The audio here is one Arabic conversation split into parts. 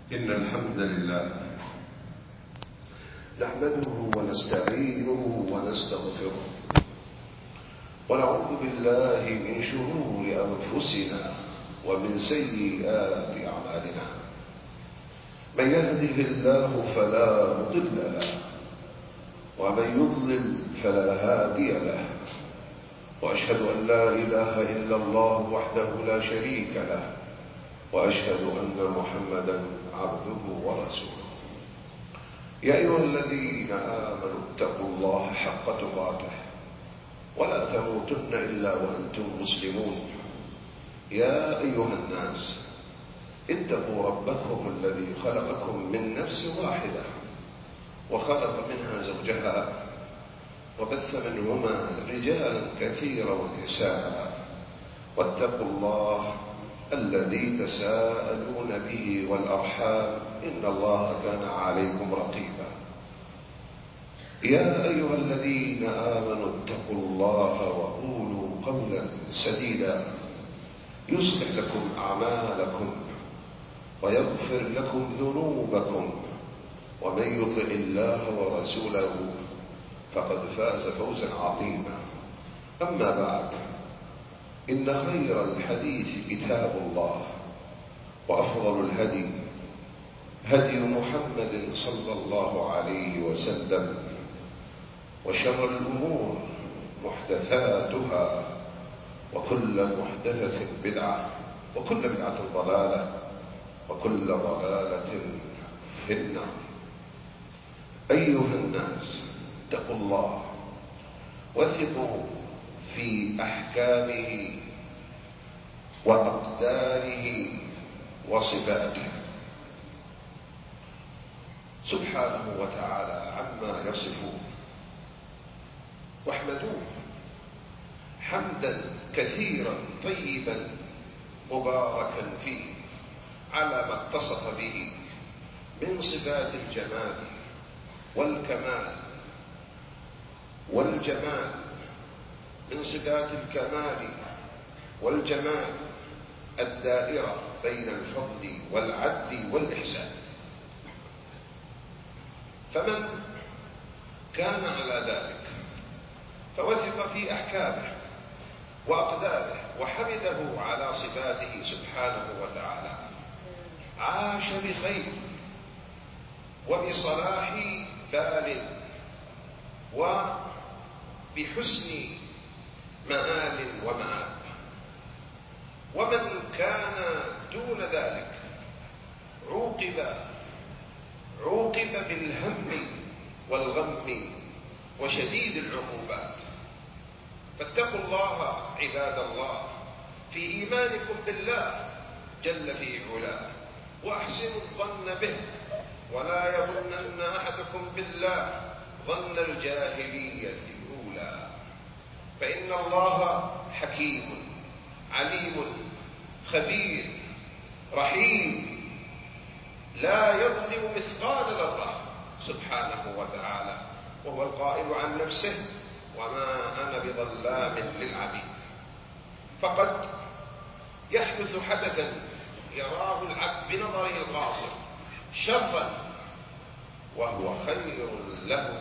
إن الحمد لله نحمده ونستعينه ونستغفره ونعوذ بالله من شرور أنفسنا ومن سيئات أعمالنا. من يهده الله فلا مضل له ومن يضلل فلا هادي له، وأشهد أن لا إله إلا الله وحده لا شريك له، وأشهد أن محمدا عبده ورسوله. يا أيها الذين آمنوا اتقوا الله حق تقاته ولا تموتن إلا وأنتم مسلمون. يا أيها الناس اتقوا ربكم الذي خلقكم من نفس واحدة وخلق منها زوجها وبث منهما رجالا كثيرا ونساء، واتقوا الله الذي تساءلون به والأرحام إن الله كان عليكم رقيبا. يا أيها الذين آمنوا اتقوا الله وقولوا قولا سديدا يصلح لكم أعمالكم ويغفر لكم ذنوبكم، ومن يطع الله ورسوله فقد فاز فوزا عظيما. أما بعد، إن خير الحديث كتاب الله، وأفضل الهدي هدي محمد صلى الله عليه وسلم، وشر الأمور محدثاتها، وكل محدثة بدعة، وكل بدعة ضلالة، وكل ضلالة في النار. أيها الناس اتقوا الله وثقوا في أحكامه وأقداره وصفاته سبحانه وتعالى عما يصفون، واحمدوه حمدا كثيرا طيبا مباركا فيه على ما اتصف به من صفات الجمال والكمال والجمال، من صفات الكمال والجمال الدائرة بين الفضل والعدل والإحسان. فمن كان على ذلك فوثق في أحكامه وأقداره وحمده على صفاته سبحانه وتعالى عاش بخير وبصلاح بال وبحسن مآل ومآب. ومن كان دون ذلك عوقب بالهم والغم وشديد العقوبات. فاتقوا الله عباد الله في إيمانكم بالله جل في علاه، وأحسنوا الظن به، ولا يظنن أحدكم بالله ظن الجاهلية الأولى، فإن الله حكيم عليم خبير رحيم لا يظلم مثقال ذرة سبحانه وتعالى، وهو القائل عن نفسه: وما أنا بظلام للعبيد. فقد يحدث حدثا يراه العبد بنظره القاصر شرا وهو خير له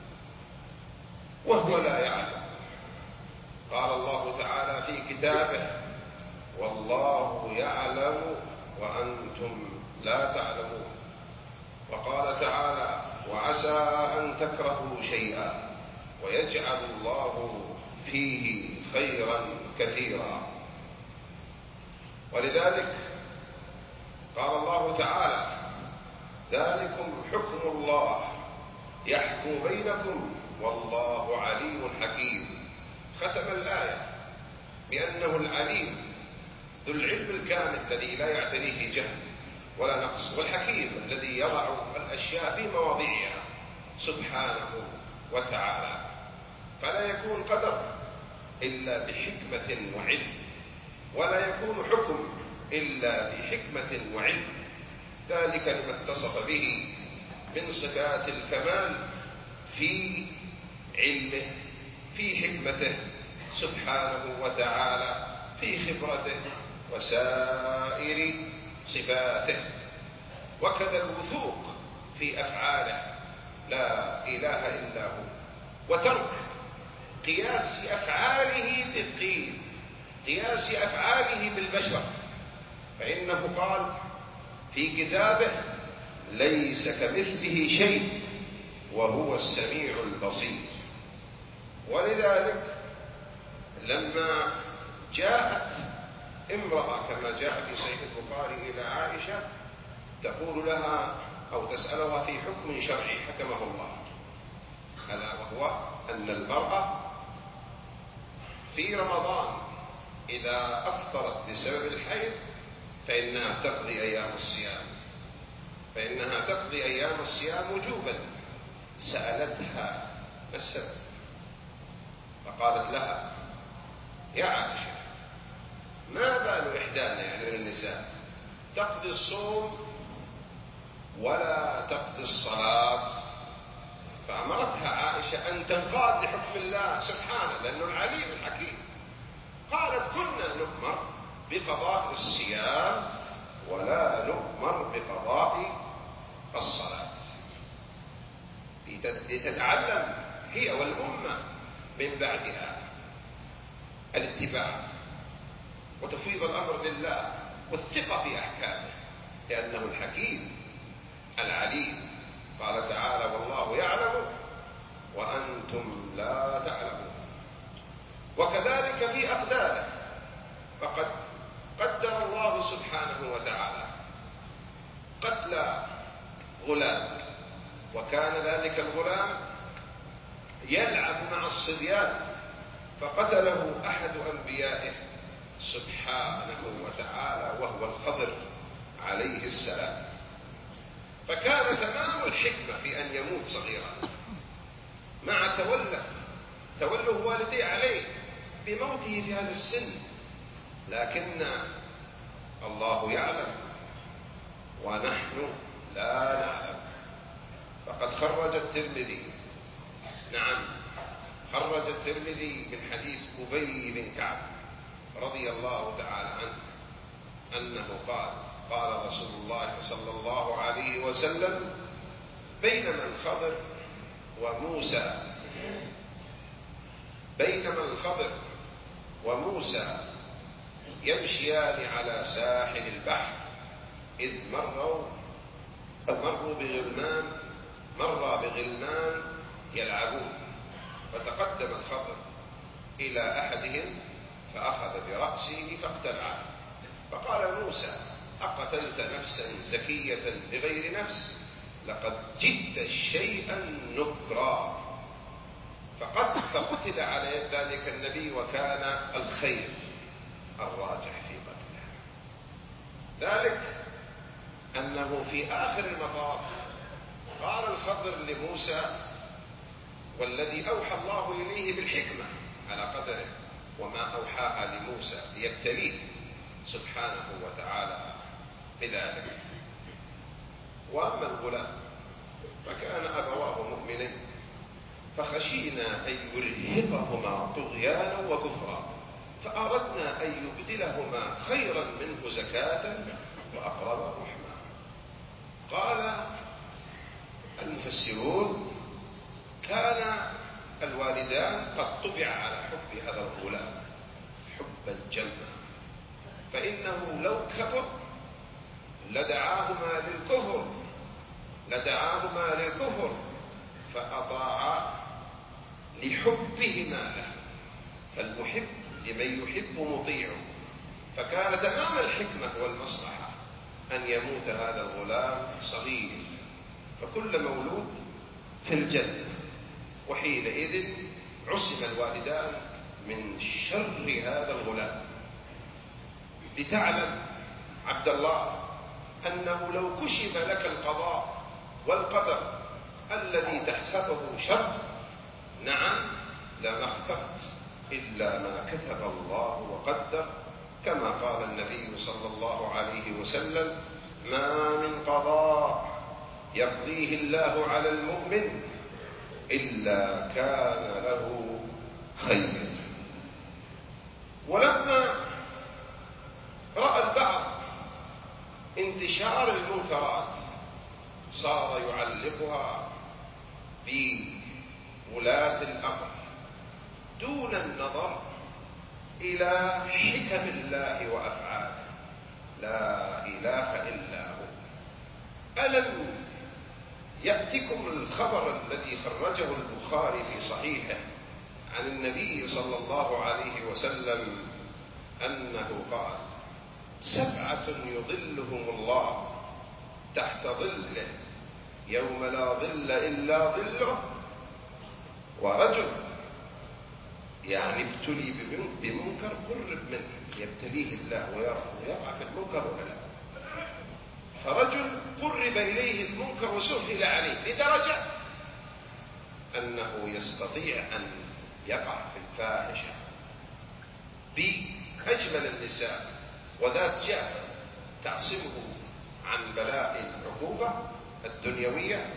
وهو لا يعلم. قال الله تعالى في كتابه: والله يعلم وأنتم لا تعلمون. وقال تعالى: وعسى أن تكرهوا شيئا ويجعل الله فيه خيرا كثيرا. ولذلك قال الله تعالى: ذلكم حكم الله يحكم بينكم والله عليم حكيم. ختم الآية بأنه العليم ذو العلم الكامل الذي لا يعتريه جهل ولا نقص، والحكيم الذي يضع الأشياء في مواضعها سبحانه وتعالى. فلا يكون قدر إلا بحكمة وعلم، ولا يكون حكم إلا بحكمة وعلم، ذلك لما اتصف به من صفات الكمال في علمه، في حكمته سبحانه وتعالى، في خبرته وسائر صفاته. وكذا الوثوق في أفعاله لا إله إلا هو، وترك قياس أفعاله بالقيل، قياس أفعاله بالبشر، فإنه قال في كتابه: ليس كمثله شيء وهو السميع البصير. ولذلك لما جاءت امرأة كما جاء في صحيح البخاري إلى عائشة تقول لها أو تسألها في حكم شرعي حكمه الله، ألا وهو أن المرأة في رمضان إذا أفطرت بسبب الحيض فإنها تقضي أيام الصيام وجوبا. سألتها ما السبب؟ فقالت لها: يا عائشة، ما بال إحدانا يعني من النساء تقضي الصوم ولا تقضي الصلاة؟ فأمرتها عائشة أن تنقاد لحكم الله سبحانه لأنه العليم الحكيم. قالت: كنا نؤمر بقضاء الصيام ولا نؤمر بقضاء الصلاة، لتتعلم هي والأمة من بعدها الاتباع وتفويض الأمر لله والثقة في أحكامه لأنه الحكيم العليم. قال تعالى: والله يعلم وأنتم لا تعلمون. وكذلك في أقداره، فقد قدر الله سبحانه وتعالى قتل غلام، وكان ذلك الغلام يلعب مع الصبيان فقتله أحد أنبيائه سبحانه وتعالى وهو الخضر عليه السلام. فكان تمام الحكمة في أن يموت صغيرا مع تولوا والديه عليه بموته في هذا السن، لكن الله يعلم ونحن لا نعلم. فقد خرج الترمذي من حديث أبي بن كعب رضي الله تعالى عنه أنه قال رسول الله صلى الله عليه وسلم: بينما الخضر يمشيان على ساحل البحر إذ مر بغلمان يلعبون، فتقدم الخضر إلى أحدهم فأخذ برأسه فاقتلعه، فقال موسى: أقتلت نفسا زكية بغير نفس؟ لقد جئت شيئا نكرا. فقتل على يد ذلك النبي، وكان الخير الراجح في قتله. ذلك أنه في آخر المطاف قال الخضر لموسى، والذي أوحى الله إليه بالحكمة على قدره وما أوحاها لموسى ليبتليه سبحانه وتعالى بذلك. وأما الغلام فكان أبواه مؤمنين فخشينا أن يرهقهما طغيانا وكفرا فأردنا أن يبدلهما خيرا منه زكاة وأقرب رحما. قال المفسرون: كان الوالدان قد طبع على حب هذا الغلام حب الجنة، فإنه لو كفر لدعاهما للكفر فأطاعا لحبهما له، فالمحب لمن يحب مطيع. فكان تمام الحكمة والمصلحة أن يموت هذا الغلام صغير، فكل مولود في الجنة، وحينئذ عصم الوالدان من شر هذا الغلام. لتعلم عبد الله أنه لو كشف لك القضاء والقدر الذي تحسبه شر لما اخترت إلا ما كتب الله وقدر، كما قال النبي صلى الله عليه وسلم: ما من قضاء يقضيه الله على المؤمن إلا كان له خير. ولما رأى البعض انتشار المنكرات صار يعلقها بولاة الأمر دون النظر إلى حكم الله وأفعاله. لا إله إلا هو. ألم يأتكم الخبر الذي خرجه البخاري في صحيحه عن النبي صلى الله عليه وسلم أنه قال: 7 يظلهم الله تحت ظله يوم لا ظل إلا ظله، ورجل يعني ابتلي بمنكر قرب منه، يبتليه الله ويرى ويقع في المنكر ولا لا، فرجل قرب إليه المنكر وسهل عليه لدرجة أنه يستطيع أن يقع في الفاحشة بأجمل النساء وذات جاه تعصمه عن بلاء العقوبة الدنيوية،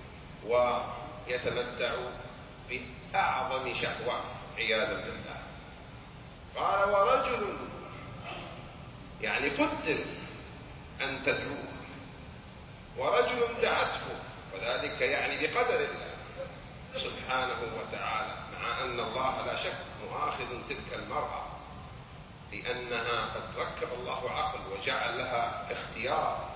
ويتمتع بأعظم شهوة عياذا بالله. قال: ورجل يعني قدر أن تدعوه، ورجل دعته، وذلك يعني بقدر الله سبحانه وتعالى، مع أن الله لا شك مؤاخذ تلك المرأة لأنها قد ركب الله عقل وجعل لها اختيار،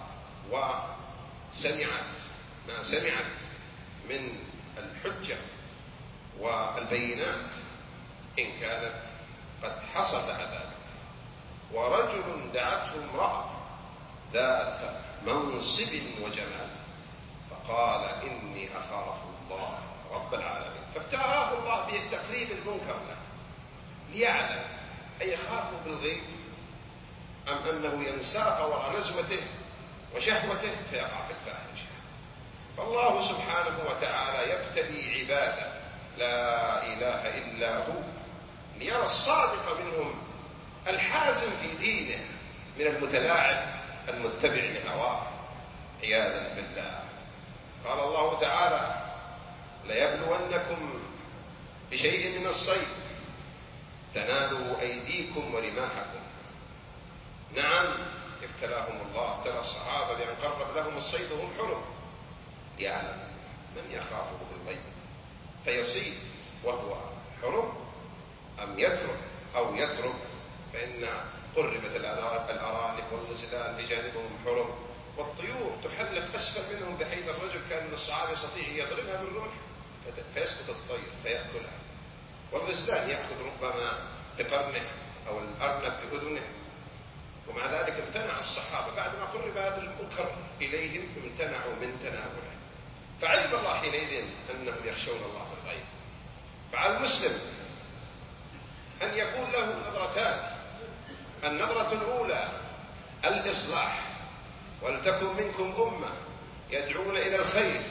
وسمعت ما سمعت من الحجة والبينات إن كانت قد حصل ذلك. ورجل دعته امرأة ذات منصب وجمال فقال: إني أخاف الله رب العالمين، فابتلاه الله بتقريب المنكر له ليعلم أيخاف بالغيب أم أنه ينساق وراء نزوته وشهوته فيقع في الفاحشة. فالله سبحانه وتعالى يبتلي عباده لا إله إلا هو ليرى الصادق منهم الحازم في دينه من المتلاعب المتبع لهواه عياذا بالله. قال الله تعالى: ليبلونكم بشيء من الصيد تنالوا أيديكم ورماحكم. نعم، ابتلاهم الله، ابتلى الصحابة بأن قرب لهم الصيد وهم حرم، يعلم من يخافه بالغيب فيصيد وهو حرم أم يترك أو يترك، فإن قربت الأرانب والغزلان بجانبهم حرم، والطيور تحلق أسفل منهم بحيث الرجل كان من الصحابة يستطيع يضربها بالرمح فيسقط الطير فيأكلها، والغزلان يأخذ ربما بقرنه أو الأرنب بأذنه. ومع ذلك امتنع الصحابة بعد ما قرب هذا المنكر إليهم، امتنعوا من تناوله، فعلم الله حينئذ أنهم يخشون الله بالغيب. فعلى المسلم أن يكون له نظرتان: النظرة الأولى الإصلاح، ولتكن منكم أمة يدعون إلى الخير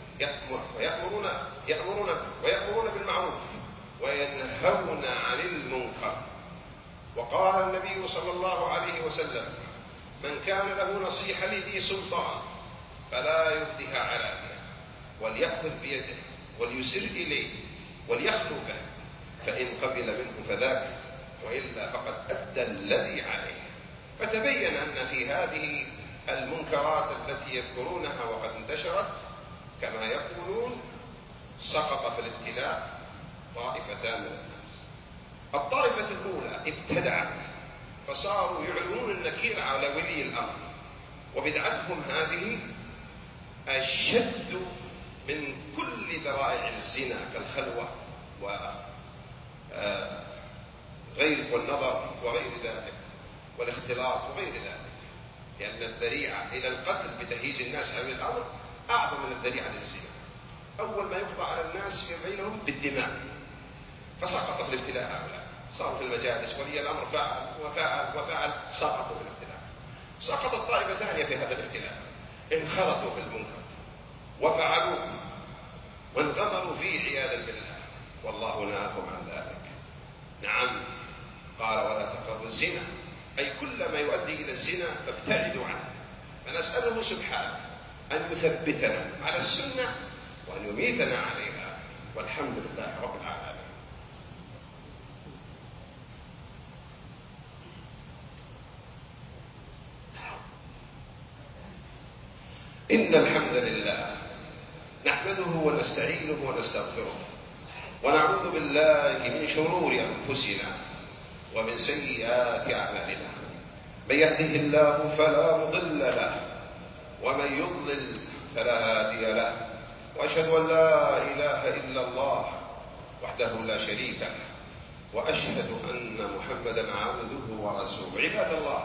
ويأمرون بالمعروف وينهون عن المنكر. وقال النبي صلى الله عليه وسلم: من كان له نصيحة لذي سلطان فلا يبدها علانية، وليأخذ بيده وليسر إليه وليخلو به، فإن قبل منه فذاك، وإلا فقد أدى الذي عليه. فتبين أن في هذه المنكرات التي يذكرونها وقد انتشرت كما يقولون سقط في الابتلاء طائفتان من الناس. الطائفة الأولى ابتدعت فصاروا يعلنون النكير على ولي الأمر، وبدعتهم هذه أشد من كل ذرائع الزنا كالخلوة وغير والنظر وغير ذلك والاختلاط وغير ذلك، لأن الذريعة إلى القتل بتهيج الناس عن الأمر أعظم من الذريعة للزنا. أول ما يقضى على الناس بينهم بالدماء، فسقط في الابتلاء هؤلاء، صاروا في المجالس ولي الأمر فعل وفعل وفعل، سقطوا في الابتلاء. سقطت طائفة ثانية في هذا الابتلاء، انخرطوا في المنكر وفعلوا وانغمروا فيه عياذا بالله، والله نهاهم عن ذلك. نعم، قال: ولا تقربوا الزنا، أي كل ما يؤدي إلى الزنا فابتعدوا عنه. فنسأله سبحانه أن يثبتنا على السنة وأن يميتنا عليها، والحمد لله رب العالمين. إن الحمد لله نحمده ونستعينه ونستغفره ونعوذ بالله من شرور أنفسنا ومن سيئات أعمالنا. من يهده الله فلا مضل له ومن يضلل فلا هادي له، وأشهد أن لا إله إلا الله وحده لا شريك له، وأشهد أن محمدا عبده ورسوله. عباد الله،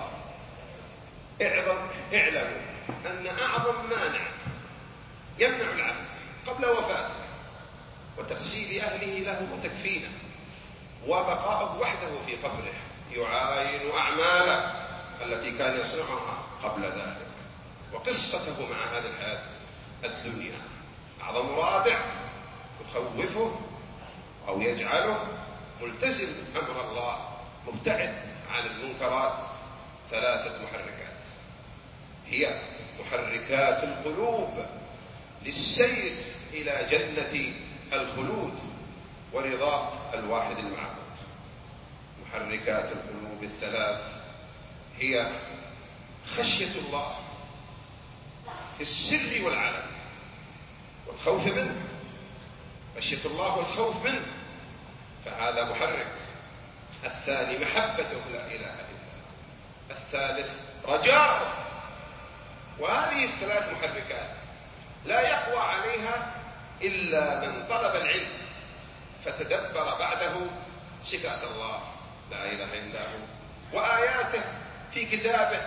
اعلموا أن أعظم مانع يمنع العبد قبل وفاته وتغسيل أهله له وتكفينه وبقاءه وحده في قبره يعاين أعماله التي كان يصنعها قبل ذلك وقصته مع هذه الحياة الدنيا. أعظم رادع يخوفه أو يجعله ملتزم أمر الله مبتعد عن المنكرات ثلاثة محركات، هي محركات القلوب للسير إلى جنة الخلود ورضاء الواحد المعبود. محركات القلوب الثلاث هي خشية الله في السر والعلن والخوف منه، خشية الله والخوف منه، فهذا محرك. الثاني محبته لا إله إلا الله. الثالث رجاءه. وهذه الثلاث محركات لا يقوى عليها إلا من طلب العلم فتدبر بعده صفات الله لا إله إلا هو وآياته في كتابه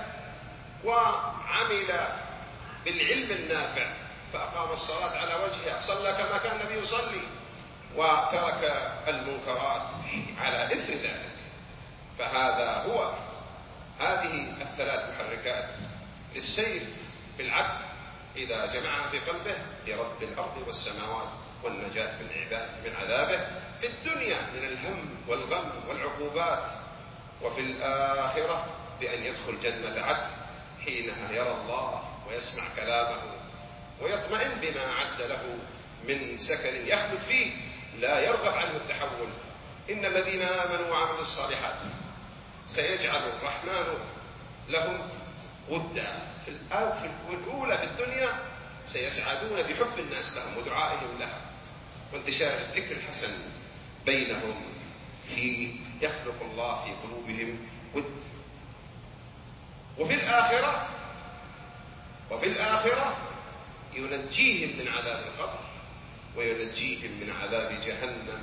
وعمل بالعلم النافع فأقام الصلاة على وجهها، صلى كما كان النبي يصلي، وترك المنكرات على إثر ذلك. هذه الثلاث محركات للسير بالعبد إذا جمعها في قلبه لرب الأرض والسماوات والنجاة من عذابه في الدنيا من الهم والغم والعقوبات، وفي الآخرة بأن يدخل جنة عدن حينها يرى الله ويسمع كلامه ويطمئن بما أعد له من سكن يخلد فيه لا يرغب عنه التحول. إن الذين آمنوا وعملوا الصالحات سيجعل الرحمن لهم ودا في الأولى في الدنيا سيسعدون بحب الناس لهم ودعائهم لهم وانتشار الذكر الحسن بينهم يخلق الله في قلوبهم ود. وفي الآخرة ينجيهم من عذاب القبر وينجيهم من عذاب جهنم.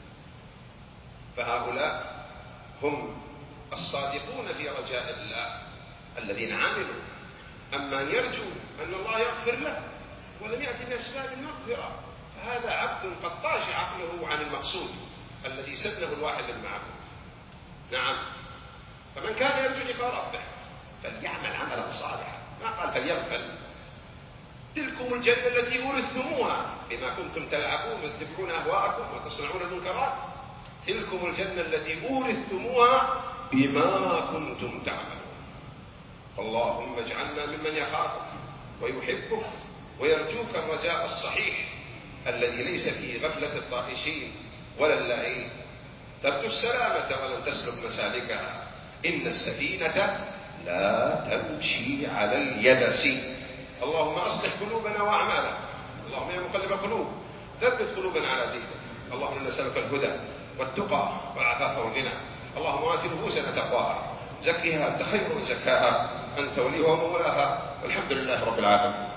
فهؤلاء هم الصادقون في رجاء الله الذين عملوا. أما أن يرجو أن الله يغفر له ولم يأتي بأسباب المغفرة فهذا عبد قد طاش عقله عن المقصود الذي سنه الواحد المعبود. نعم، فمن كان يرجو لقاء ربه فليعمل عملا صالحا، ما قال فليغفل. تلكم الجنة التي أورثتموها بما كنتم تلعبون وتتبعون أهواءكم وتصنعون المنكرات. تلكم الجنة التي أورثتموها بما كنتم تعملون. اللهم اجعلنا ممن يخافك ويحبك ويرجوك الرجاء الصحيح الذي ليس فيه غفلة الطائشين ولا اللاعين. ترجو السلامة ولن تسلك مسالكها. إن السفينة لا تمشي على اليبس. اللهم أصلح قلوبنا وأعمالنا. اللهم يا مقلب القلوب ثبت قلوبنا على دينك. اللهم نسألك الهدى والتقى والعفاف والغنى. اللهم آت نفوسنا تقواها، زكها أنت خير من زكاها، أنت وليها ومولاها. الحمد لله رب العالمين.